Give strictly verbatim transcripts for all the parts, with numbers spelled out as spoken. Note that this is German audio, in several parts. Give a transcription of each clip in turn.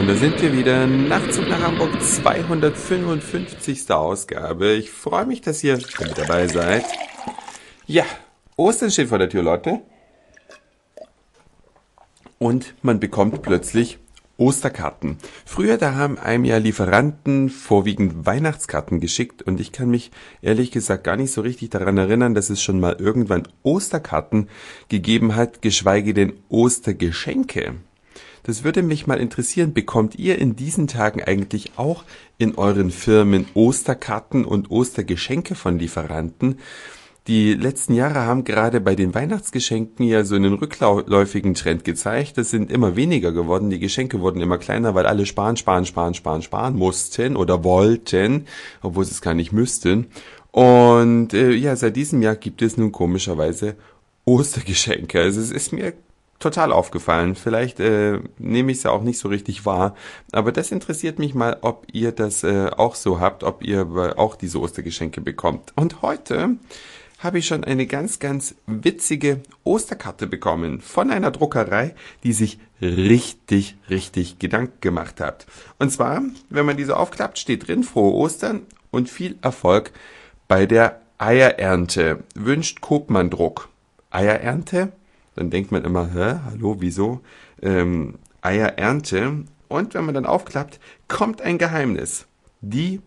Und da sind wir wieder. Nachtzug nach Hamburg, zweihundertfünfundfünfzigste Ausgabe. Ich freue mich, dass ihr mit dabei seid. Ja, Ostern steht vor der Tür, Leute. Und man bekommt plötzlich Osterkarten. Früher, da haben einem ja Lieferanten vorwiegend Weihnachtskarten geschickt und ich kann mich ehrlich gesagt gar nicht so richtig daran erinnern, dass es schon mal irgendwann Osterkarten gegeben hat, geschweige denn Ostergeschenke. Das würde mich mal interessieren, bekommt ihr in diesen Tagen eigentlich auch in euren Firmen Osterkarten und Ostergeschenke von Lieferanten? Die letzten Jahre haben gerade bei den Weihnachtsgeschenken ja so einen rückläufigen Trend gezeigt. Das sind immer weniger geworden. Die Geschenke wurden immer kleiner, weil alle sparen, sparen, sparen, sparen, sparen mussten oder wollten, obwohl sie es gar nicht müssten. Und äh, ja, seit diesem Jahr gibt es nun komischerweise Ostergeschenke. Also es ist mir total aufgefallen. Vielleicht äh, nehme ich es ja auch nicht so richtig wahr. Aber das interessiert mich mal, ob ihr das äh, auch so habt, ob ihr auch diese Ostergeschenke bekommt. Und heute habe ich schon eine ganz, ganz witzige Osterkarte bekommen von einer Druckerei, die sich richtig, richtig Gedanken gemacht hat. Und zwar, wenn man diese aufklappt, steht drin, frohe Ostern und viel Erfolg bei der Eierernte. Wünscht Kopmann Druck. Eierernte? Dann denkt man immer, hä, hallo, wieso? Ähm, Eierernte. Und wenn man dann aufklappt, kommt ein Geheimnis. Die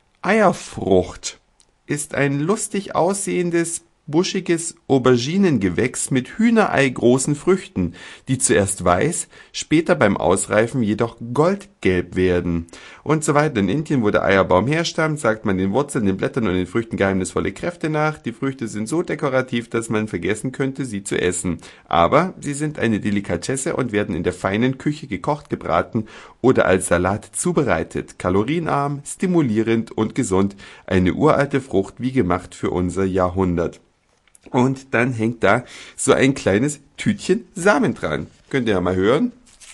Eierfrucht ist ein lustig aussehendes, buschiges Auberginengewächs mit hühnerei-großen Früchten, die zuerst weiß, später beim Ausreifen jedoch goldgelb werden. Und so weiter. In Indien, wo der Eierbaum herstammt, sagt man den Wurzeln, den Blättern und den Früchten geheimnisvolle Kräfte nach. Die Früchte sind so dekorativ, dass man vergessen könnte, sie zu essen. Aber sie sind eine Delikatesse und werden in der feinen Küche gekocht, gebraten oder als Salat zubereitet. Kalorienarm, stimulierend und gesund. Eine uralte Frucht, wie gemacht für unser Jahrhundert. Und dann hängt da so ein kleines Tütchen Samen dran. Könnt ihr ja mal hören.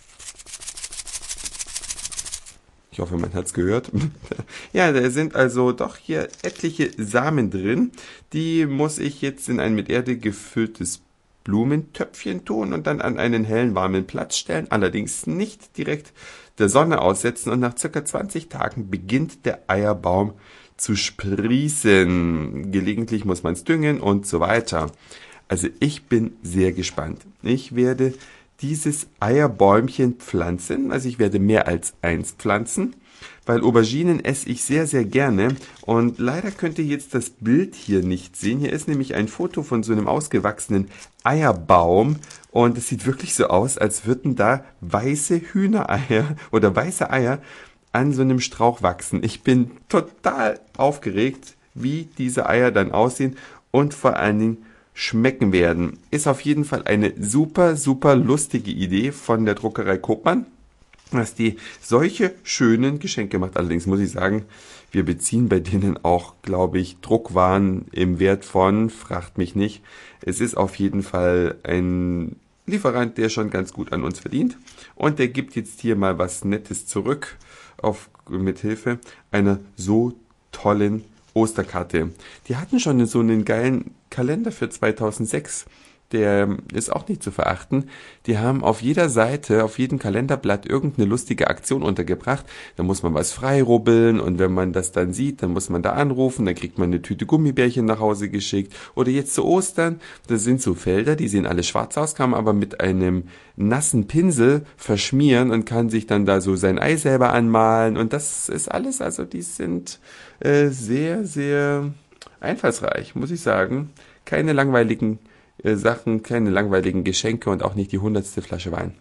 Ich hoffe, man hat's gehört. Ja, da sind also doch hier etliche Samen drin. Die muss ich jetzt in ein mit Erde gefülltes Blumentöpfchen tun und dann an einen hellen, warmen Platz stellen. Allerdings nicht direkt der Sonne aussetzen. Und nach circa zwanzig Tagen beginnt der Eierbaum zu sprießen. Gelegentlich muss man es düngen und so weiter. Also ich bin sehr gespannt. Ich werde dieses Eierbäumchen pflanzen. Also ich werde mehr als eins pflanzen, weil Auberginen esse ich sehr, sehr gerne. Und leider könnt ihr jetzt das Bild hier nicht sehen. Hier ist nämlich ein Foto von so einem ausgewachsenen Eierbaum. Und es sieht wirklich so aus, als würden da weiße Hühnereier oder weiße Eier an so einem Strauch wachsen. Ich bin total aufgeregt, wie diese Eier dann aussehen und vor allen Dingen schmecken werden. Ist auf jeden Fall eine super, super lustige Idee von der Druckerei Kopmann, dass die solche schönen Geschenke macht. Allerdings muss ich sagen, wir beziehen bei denen auch, glaube ich, Druckwaren im Wert von, fragt mich nicht. Es ist auf jeden Fall ein Lieferant, der schon ganz gut an uns verdient. Und der gibt jetzt hier mal was Nettes zurück, auf mit Hilfe einer so tollen Osterkarte. Die hatten schon so einen geilen Kalender für zweitausendsechs. Der ist auch nicht zu verachten. Die haben auf jeder Seite, auf jedem Kalenderblatt irgendeine lustige Aktion untergebracht. Da muss man was freirubbeln und wenn man das dann sieht, dann muss man da anrufen, dann kriegt man eine Tüte Gummibärchen nach Hause geschickt. Oder jetzt zu Ostern, das sind so Felder, die sehen alle schwarz aus, kann man aber mit einem nassen Pinsel verschmieren und kann sich dann da so sein Ei selber anmalen. Und das ist alles, also die sind äh, sehr, sehr einfallsreich, muss ich sagen. Keine langweiligen Sachen, keine langweiligen Geschenke und auch nicht die hundertste Flasche Wein.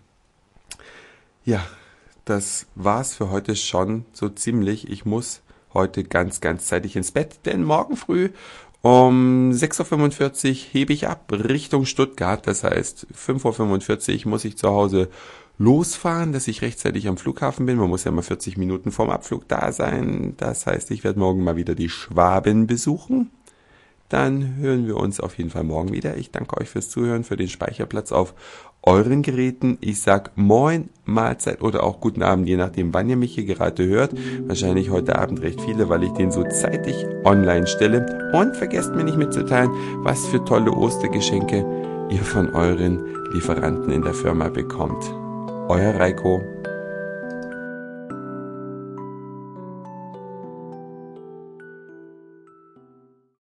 Ja, das war's für heute schon so ziemlich. Ich muss heute ganz, ganz zeitig ins Bett, denn morgen früh um sechs Uhr fünfundvierzig hebe ich ab Richtung Stuttgart. Das heißt, fünf Uhr fünfundvierzig muss ich zu Hause losfahren, dass ich rechtzeitig am Flughafen bin. Man muss ja mal vierzig Minuten vorm Abflug da sein. Das heißt, ich werde morgen mal wieder die Schwaben besuchen. Dann hören wir uns auf jeden Fall morgen wieder. Ich danke euch fürs Zuhören, für den Speicherplatz auf euren Geräten. Ich sag Moin, Mahlzeit oder auch guten Abend, je nachdem, wann ihr mich hier gerade hört. Wahrscheinlich heute Abend recht viele, weil ich den so zeitig online stelle. Und vergesst mir nicht mitzuteilen, was für tolle Ostergeschenke ihr von euren Lieferanten in der Firma bekommt. Euer Reiko.